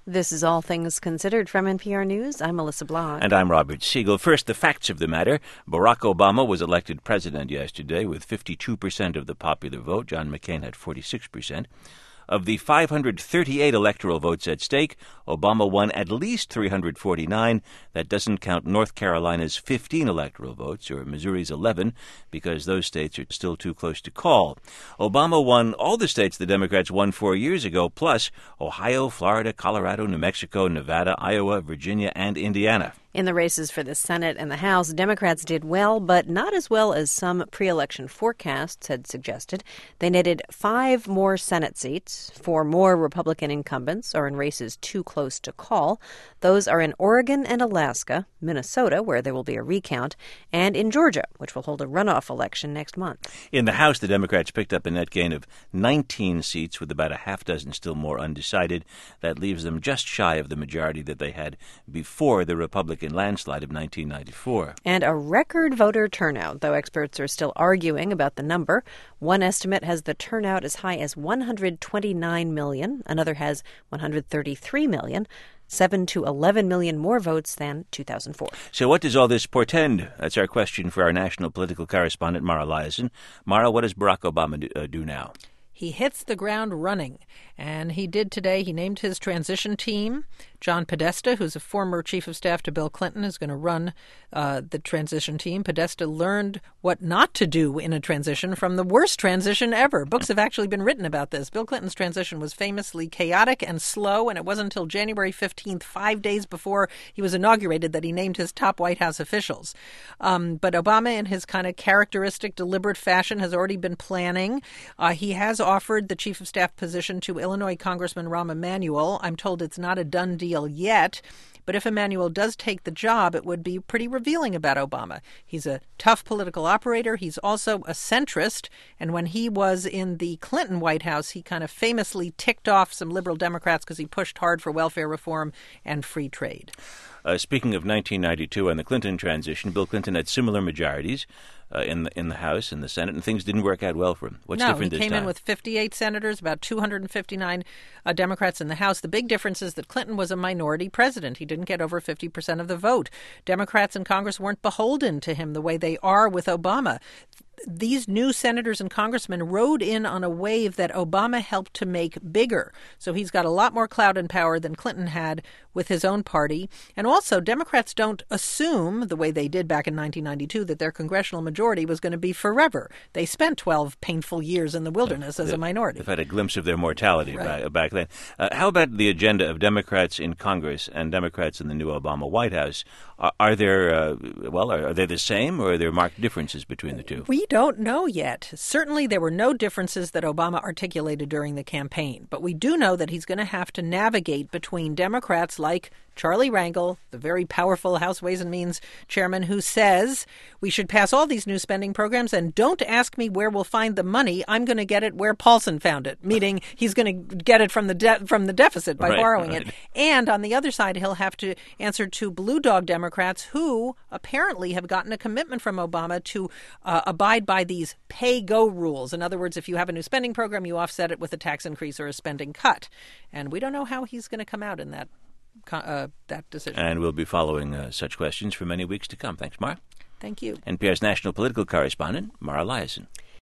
This is All Things Considered from NPR News. I'm Melissa Block. And I'm Robert Siegel. First, the facts of the matter. Barack Obama was elected president yesterday with 52% of the popular vote. John McCain had 46%. Of the 538 electoral votes at stake, Obama won at least 349. That doesn't count North Carolina's 15 electoral votes, or Missouri's 11, because those states are still too close to call. Obama won all the states the Democrats won 4 years ago, plus Ohio, Florida, Colorado, New Mexico, Nevada, Iowa, Virginia, and Indiana. In the races for the Senate and the House, Democrats did well, but not as well as some pre-election forecasts had suggested. They netted 5 more Senate seats. 4 more Republican incumbents are in races too close to call. Those are in Oregon and Alaska, Minnesota, where there will be a recount, and in Georgia, which will hold a runoff election next month. In the House, the Democrats picked up a net gain of 19 seats, with about a half dozen still more undecided. That leaves them just shy of the majority that they had before the Republican landslide of 1994. And a record voter turnout, though experts are still arguing about the number. One estimate has the turnout as high as 129 million. Another has 133 million. 7 to 11 million more votes than 2004. So what does all this portend? That's our question for our national political correspondent, Mara Liasson. Mara, what does Barack Obama do now? He hits the ground running, and he did today. He named his transition team. John Podesta, who's a former chief of staff to Bill Clinton, is going to run the transition team. Podesta learned what not to do in a transition from the worst transition ever. Books have actually been written about this. Bill Clinton's transition was famously chaotic and slow, and it wasn't until January 15th, 5 days before he was inaugurated, that he named his top White House officials. But Obama, in his kind of characteristic, deliberate fashion, has already been planning. He has offered the chief of staff position to Illinois Congressman Rahm Emanuel. I'm told it's not a done deal yet, but if Emanuel does take the job, it would be pretty revealing about Obama. He's a tough political operator. He's also a centrist, and when he was in the Clinton White House, he kind of famously ticked off some liberal Democrats because he pushed hard for welfare reform and free trade. Speaking of 1992 and the Clinton transition, Bill Clinton had similar majorities in the House and the Senate, and things didn't work out well for him. What's different this time? No, he came in with 58 senators, about 259 Democrats in the House. The big difference is that Clinton was a minority president. He didn't get over 50% of the vote. Democrats in Congress weren't beholden to him the way they are with Obama. These new senators and congressmen rode in on a wave that Obama helped to make bigger. So he's got a lot more clout and power than Clinton had with his own party. And also, Democrats don't assume, the way they did back in 1992, that their congressional majority was going to be forever. They spent 12 painful years in the wilderness as a minority. They've had a glimpse of their mortality right. back then. How about the agenda of Democrats in Congress and Democrats in the new Obama White House? Are they the same, or are there marked differences between the two? We don't know yet. Certainly there were no differences that Obama articulated during the campaign, but we do know that he's going to have to navigate between Democrats like Charlie Rangel, the very powerful House Ways and Means chairman, who says we should pass all these new spending programs and don't ask me where we'll find the money. I'm going to get it where Paulson found it, meaning he's going to get it from the deficit by borrowing it. And on the other side, he'll have to answer to blue dog Democrats who apparently have gotten a commitment from Obama to abide by these pay-go rules. In other words, if you have a new spending program, you offset it with a tax increase or a spending cut. And we don't know how he's going to come out in that decision. And we'll be following such questions for many weeks to come. Thanks, Mara. Thank you. NPR's national political correspondent, Mara Liasson.